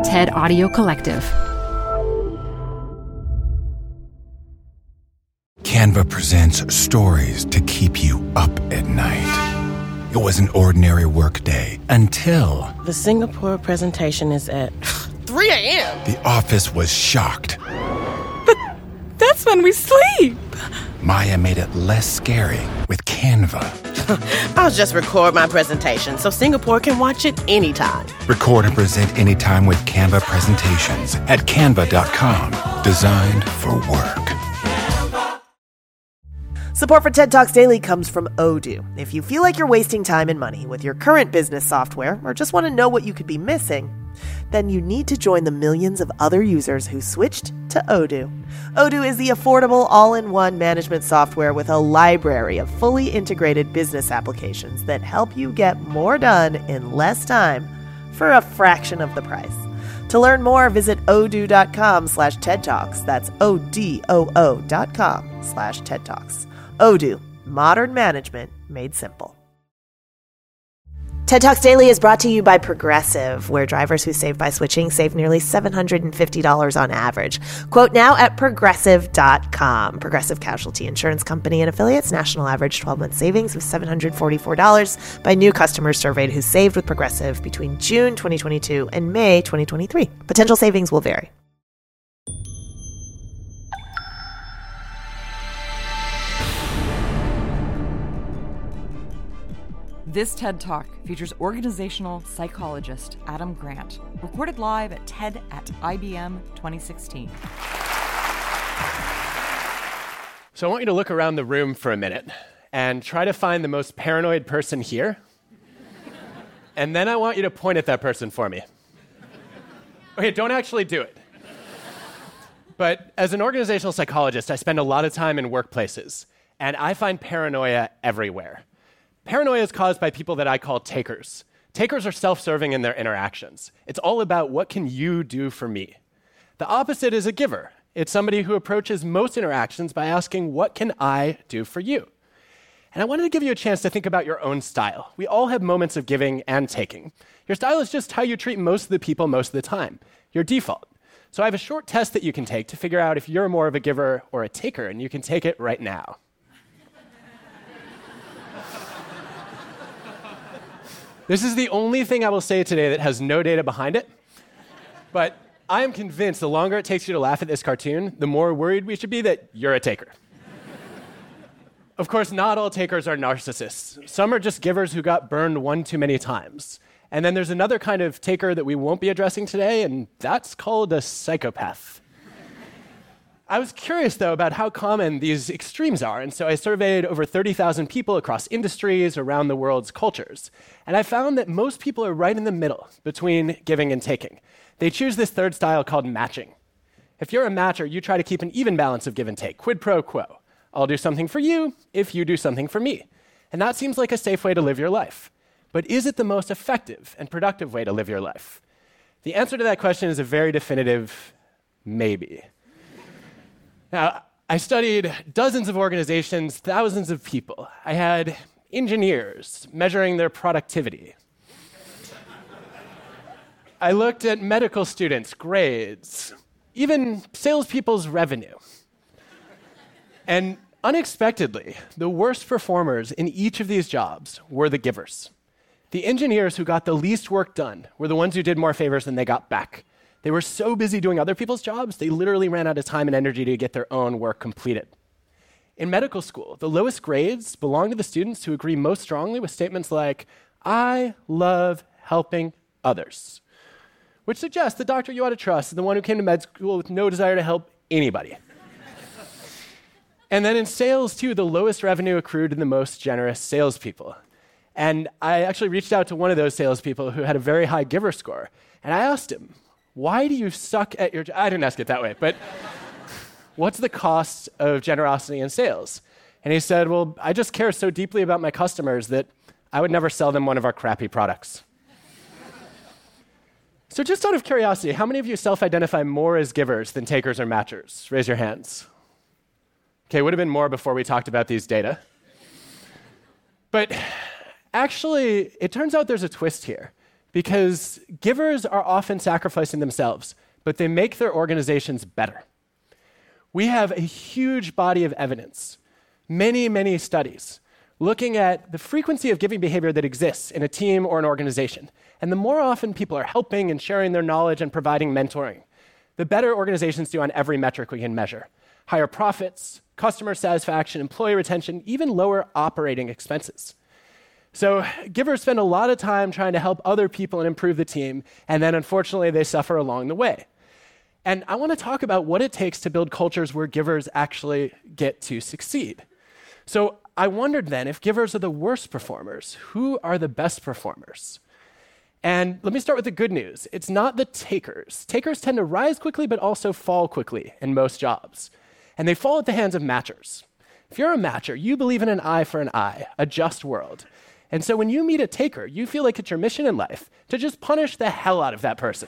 TED Audio Collective. Canva presents stories to keep you up at night. It was an ordinary workday until... The Singapore presentation is at 3 a.m. The office was shocked. But that's when we sleep. Maya made it less scary with Canva. I'll just record my presentation so Singapore can watch it anytime. Record and present anytime with Canva presentations at canva.com. Designed for work. Support for TED Talks Daily comes from Odoo. If you feel like you're wasting time and money with your current business software or just want to know what you could be missing, then you need to join the millions of other users who switched to Odoo. Odoo is the affordable all-in-one management software with a library of fully integrated business applications that help you get more done in less time for a fraction of the price. To learn more, visit odoo.com/TED Talks. That's ODOO.com/TED Talks. Odoo, modern management made simple. TED Talks Daily is brought to you by Progressive, where drivers who save by switching save nearly $750 on average. Quote now at Progressive.com. Progressive Casualty Insurance Company and affiliates. National average 12-month savings of $744 by new customers surveyed who saved with Progressive between June 2022 and May 2023. Potential savings will vary. This TED Talk features organizational psychologist Adam Grant, recorded live at TED at IBM 2016. So I want you to look around the room for a minute and try to find the most paranoid person here. And then I want you to point at that person for me. Okay, don't actually do it. But as an organizational psychologist, I spend a lot of time in workplaces, and I find paranoia everywhere. Paranoia is caused by people that I call takers. Takers are self-serving in their interactions. It's all about what can you do for me. The opposite is a giver. It's somebody who approaches most interactions by asking, what can I do for you? And I wanted to give you a chance to think about your own style. We all have moments of giving and taking. Your style is just how you treat most of the people most of the time, your default. So I have a short test that you can take to figure out if you're more of a giver or a taker, and you can take it right now. This is the only thing I will say today that has no data behind it, but I am convinced the longer it takes you to laugh at this cartoon, the more worried we should be that you're a taker. Of course, not all takers are narcissists. Some are just givers who got burned one too many times. And then there's another kind of taker that we won't be addressing today, and that's called a psychopath. I was curious, though, about how common these extremes are, and so I surveyed over 30,000 people across industries around the world's cultures. And I found that most people are right in the middle between giving and taking. They choose this third style called matching. If you're a matcher, you try to keep an even balance of give and take, quid pro quo. I'll do something for you if you do something for me. And that seems like a safe way to live your life. But is it the most effective and productive way to live your life? The answer to that question is a very definitive maybe. Now, I studied dozens of organizations, thousands of people. I had engineers measuring their productivity. I looked at medical students' grades, even salespeople's revenue. And unexpectedly, the worst performers in each of these jobs were the givers. The engineers who got the least work done were the ones who did more favors than they got back. They were so busy doing other people's jobs, they literally ran out of time and energy to get their own work completed. In medical school, the lowest grades belong to the students who agree most strongly with statements like, I love helping others, which suggests the doctor you ought to trust is the one who came to med school with no desire to help anybody. And then in sales, too, the lowest revenue accrued to the most generous salespeople. And I actually reached out to one of those salespeople who had a very high giver score, and I asked him, why do you suck at your job? I didn't ask it that way, but what's the cost of generosity in sales? And he said, well, I just care so deeply about my customers that I would never sell them one of our crappy products. So just out of curiosity, how many of you self-identify more as givers than takers or matchers? Raise your hands. Okay, would have been more before we talked about these data. But actually, it turns out there's a twist here. because givers are often sacrificing themselves, but they make their organizations better. We have a huge body of evidence, many, many studies, looking at the frequency of giving behavior that exists in a team or an organization. And the more often people are helping and sharing their knowledge and providing mentoring, the better organizations do on every metric we can measure. Higher profits, customer satisfaction, employee retention, even lower operating expenses. So givers spend a lot of time trying to help other people and improve the team, and then unfortunately they suffer along the way. And I want to talk about what it takes to build cultures where givers actually get to succeed. So I wondered then, if givers are the worst performers, who are the best performers? And let me start with the good news. It's not the takers. Takers tend to rise quickly but also fall quickly in most jobs. And they fall at the hands of matchers. If you're a matcher, you believe in an eye for an eye, a just world. And so when you meet a taker, you feel like it's your mission in life to just punish the hell out of that person.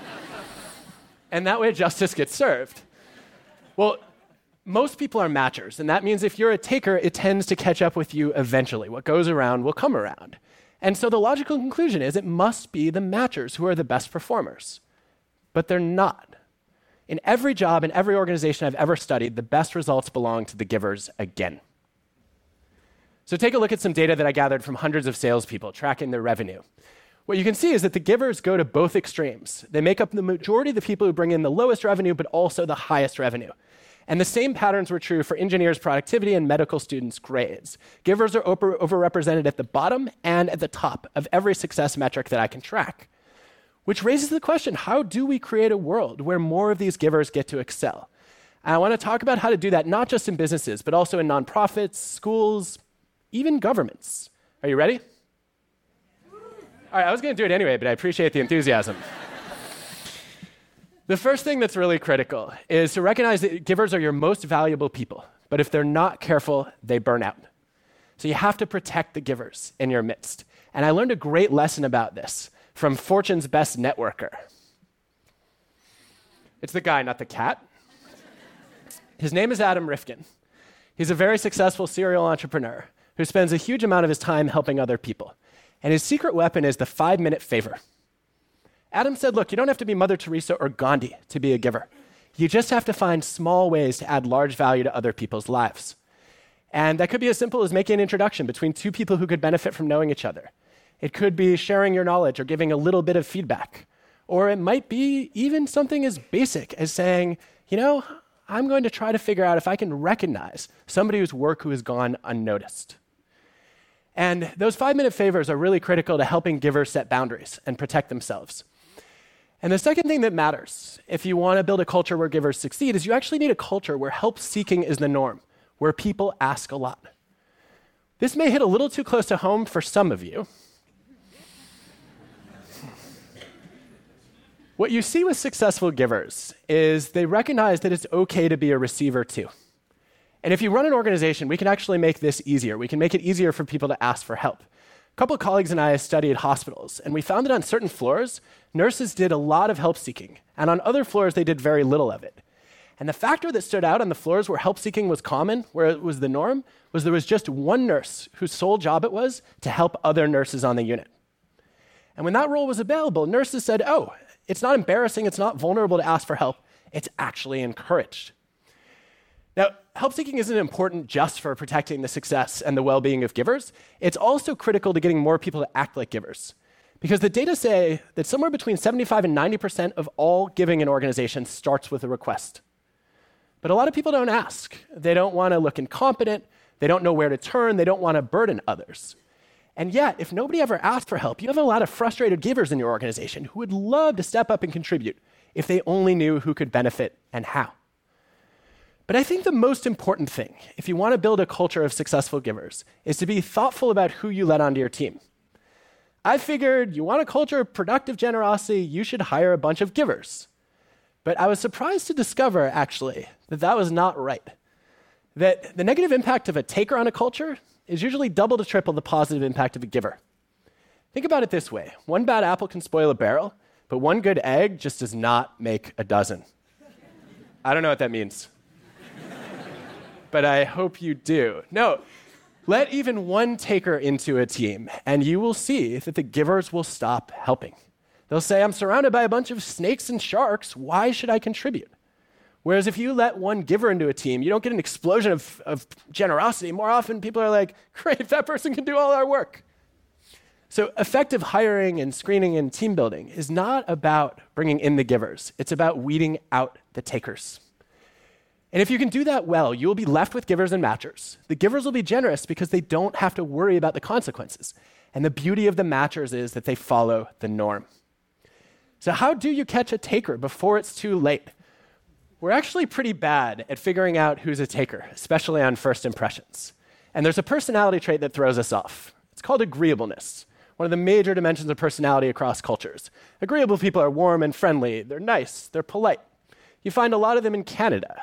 And that way justice gets served. Well, most people are matchers, and that means if you're a taker, it tends to catch up with you eventually. What goes around will come around. And so the logical conclusion is it must be the matchers who are the best performers. But they're not. In every job, in every organization I've ever studied, the best results belong to the givers again. So take a look at some data that I gathered from hundreds of salespeople tracking their revenue. What you can see is that the givers go to both extremes. They make up the majority of the people who bring in the lowest revenue, but also the highest revenue. And the same patterns were true for engineers' productivity and medical students' grades. Givers are overrepresented at the bottom and at the top of every success metric that I can track. Which raises the question, how do we create a world where more of these givers get to excel? And I want to talk about how to do that, not just in businesses, but also in nonprofits, schools, even governments. Are you ready? All right, I was going to do it anyway, but I appreciate the enthusiasm. The first thing that's really critical is to recognize that givers are your most valuable people, but if they're not careful, they burn out. So you have to protect the givers in your midst. And I learned a great lesson about this from Fortune's Best Networker. It's the guy, not the cat. His name is Adam Rifkin. He's a very successful serial entrepreneur who spends a huge amount of his time helping other people. And his secret weapon is the 5-minute favor. Adam said, look, you don't have to be Mother Teresa or Gandhi to be a giver. You just have to find small ways to add large value to other people's lives. And that could be as simple as making an introduction between two people who could benefit from knowing each other. It could be sharing your knowledge or giving a little bit of feedback. Or it might be even something as basic as saying, you know, I'm going to try to figure out if I can recognize somebody whose work who has gone unnoticed. And those 5-minute favors are really critical to helping givers set boundaries and protect themselves. And the second thing that matters, if you want to build a culture where givers succeed, is you actually need a culture where help-seeking is the norm, where people ask a lot. This may hit a little too close to home for some of you. What you see with successful givers is they recognize that it's okay to be a receiver too. And if you run an organization, we can actually make this easier. We can make it easier for people to ask for help. A couple of colleagues and I studied hospitals, and we found that on certain floors, nurses did a lot of help-seeking, and on other floors, they did very little of it. And the factor that stood out on the floors where help-seeking was common, where it was the norm, was there was just one nurse whose sole job it was to help other nurses on the unit. And when that role was available, nurses said, oh, it's not embarrassing, it's not vulnerable to ask for help, it's actually encouraged. Now, help-seeking isn't important just for protecting the success and the well-being of givers. It's also critical to getting more people to act like givers. Because the data say that somewhere between 75 and 90% of all giving in organizations starts with a request. But a lot of people don't ask. They don't want to look incompetent. They don't know where to turn. They don't want to burden others. And yet, if nobody ever asked for help, you have a lot of frustrated givers in your organization who would love to step up and contribute if they only knew who could benefit and how. But I think the most important thing, if you want to build a culture of successful givers, is to be thoughtful about who you let onto your team. I figured you want a culture of productive generosity, you should hire a bunch of givers. But I was surprised to discover, actually, that that was not right. That the negative impact of a taker on a culture is usually double to triple the positive impact of a giver. Think about it this way. One bad apple can spoil a barrel, but one good egg just does not make a dozen. I don't know what that means. But I hope you do. No, Let even one taker into a team, and you will see that the givers will stop helping. They'll say, I'm surrounded by a bunch of snakes and sharks. Why should I contribute? Whereas if you let one giver into a team, you don't get an explosion of generosity. More often, people are like, great, that person can do all our work. So effective hiring and screening and team building is not about bringing in the givers. It's about weeding out the takers. And if you can do that well, you will be left with givers and matchers. The givers will be generous because they don't have to worry about the consequences. And the beauty of the matchers is that they follow the norm. So how do you catch a taker before it's too late? We're actually pretty bad at figuring out who's a taker, especially on first impressions. And there's a personality trait that throws us off. It's called agreeableness, one of the major dimensions of personality across cultures. Agreeable people are warm and friendly. They're nice. They're polite. You find a lot of them in Canada,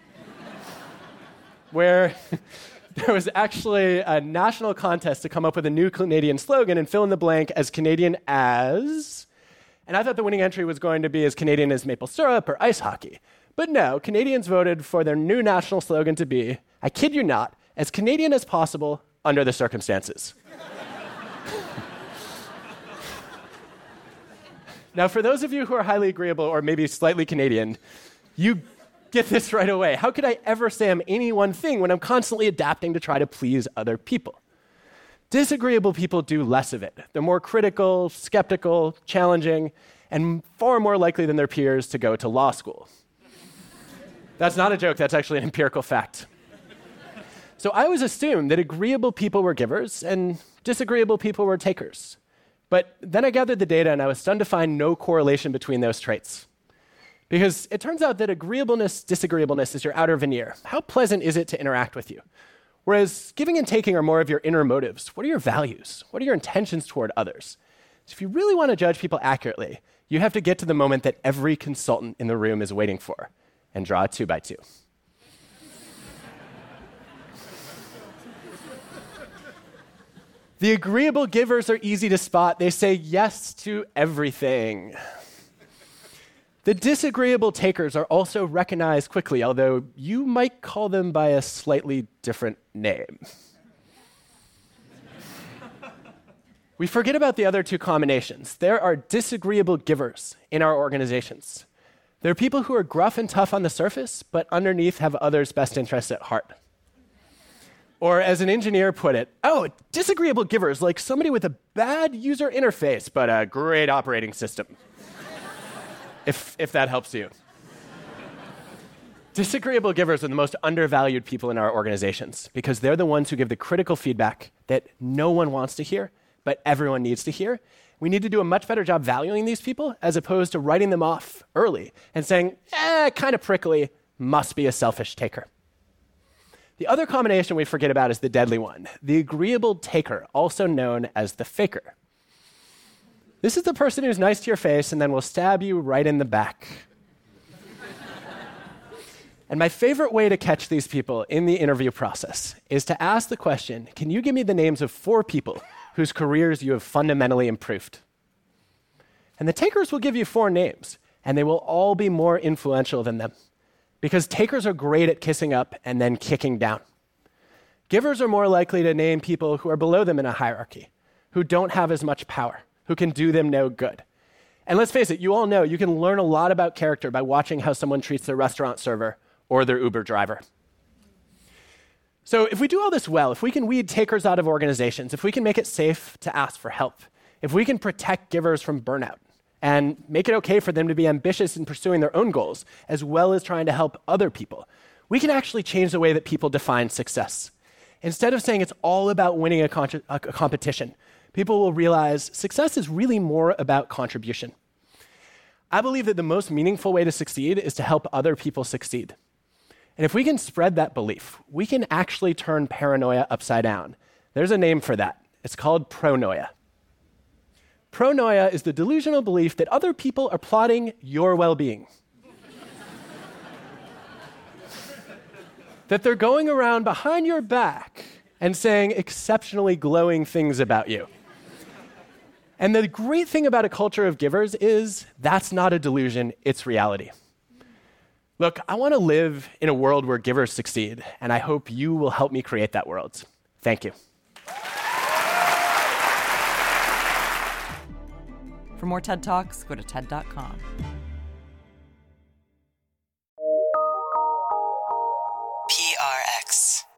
where there was actually a national contest to come up with a new Canadian slogan and fill in the blank as Canadian as... And I thought the winning entry was going to be as Canadian as maple syrup or ice hockey. But no, Canadians voted for their new national slogan to be, I kid you not, as Canadian as possible under the circumstances. Now, for those of you who are highly agreeable or maybe slightly Canadian, you get this right away. How could I ever say I'm any one thing when I'm constantly adapting to try to please other people? Disagreeable people do less of it. They're more critical, skeptical, challenging, and far more likely than their peers to go to law school. That's not a joke, that's actually an empirical fact. So I always assumed that agreeable people were givers and disagreeable people were takers. But then I gathered the data and I was stunned to find no correlation between those traits. Because it turns out that agreeableness, disagreeableness is your outer veneer. How pleasant is it to interact with you? Whereas giving and taking are more of your inner motives. What are your values? What are your intentions toward others? So if you really want to judge people accurately, you have to get to the moment that every consultant in the room is waiting for and draw a 2x2. The agreeable givers are easy to spot. They say yes to everything. The disagreeable takers are also recognized quickly, although you might call them by a slightly different name. We forget about the other two combinations. There are disagreeable givers in our organizations. There are people who are gruff and tough on the surface, but underneath have others' best interests at heart. Or as an engineer put it, disagreeable givers, like somebody with a bad user interface, but a great operating system. if that helps you. Disagreeable givers are the most undervalued people in our organizations because they're the ones who give the critical feedback that no one wants to hear, but everyone needs to hear. We need to do a much better job valuing these people as opposed to writing them off early and saying, kind of prickly, must be a selfish taker. The other combination we forget about is the deadly one, the agreeable taker, also known as the faker. This is the person who's nice to your face and then will stab you right in the back. And my favorite way to catch these people in the interview process is to ask the question, can you give me the names of 4 people whose careers you have fundamentally improved? And the takers will give you 4 names, and they will all be more influential than them. Because takers are great at kissing up and then kicking down. Givers are more likely to name people who are below them in a hierarchy, who don't have as much power, who can do them no good. And let's face it, you all know you can learn a lot about character by watching how someone treats their restaurant server or their Uber driver. So if we do all this well, if we can weed takers out of organizations, if we can make it safe to ask for help, if we can protect givers from burnout, and make it okay for them to be ambitious in pursuing their own goals, as well as trying to help other people, we can actually change the way that people define success. Instead of saying it's all about winning a competition, people will realize success is really more about contribution. I believe that the most meaningful way to succeed is to help other people succeed. And if we can spread that belief, we can actually turn paranoia upside down. There's a name for that. It's called pronoia. Pronoia is the delusional belief that other people are plotting your well-being. That they're going around behind your back and saying exceptionally glowing things about you. And the great thing about a culture of givers is that's not a delusion, it's reality. Look, I want to live in a world where givers succeed, and I hope you will help me create that world. Thank you. For more TED Talks, go to TED.com. PRX.